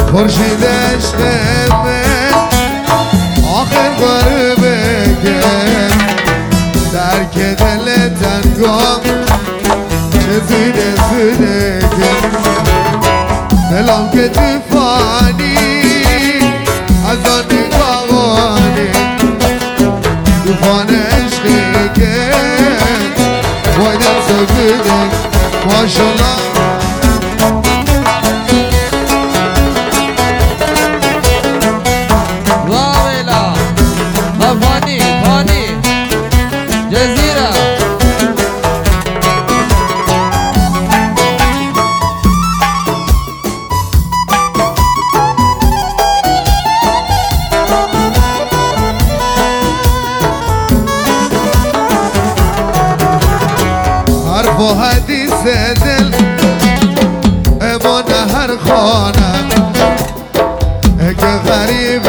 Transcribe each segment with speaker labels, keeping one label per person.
Speaker 1: خورشید عشق من آخر باره بگم درک دل تنگام چه زوده زوده دلم که توفانی از آن نگاهانی توفان عشقی که وای دل سوزیده ماشالله با حدیث دل امان هر خانم که غریبش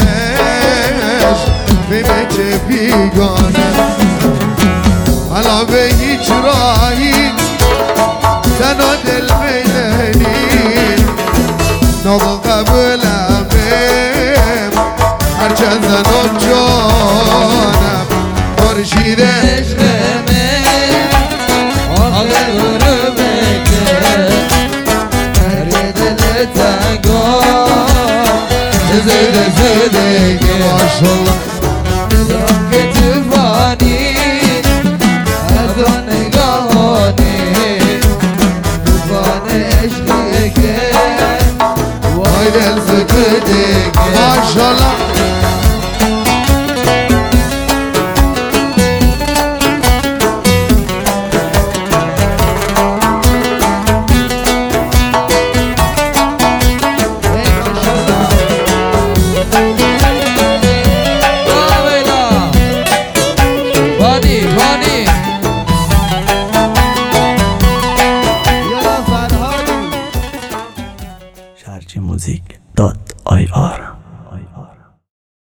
Speaker 1: بیمه چه بیگانه حالا به هیچ راهی تنها دل میلنی ناغا قبولم هرچند زنم جانم خورشید عشق زده زده ماشالله دلم که توفانی از آن نگاهانی توفان عشقی که وای دل زده ماشالله
Speaker 2: sharjmusic.ir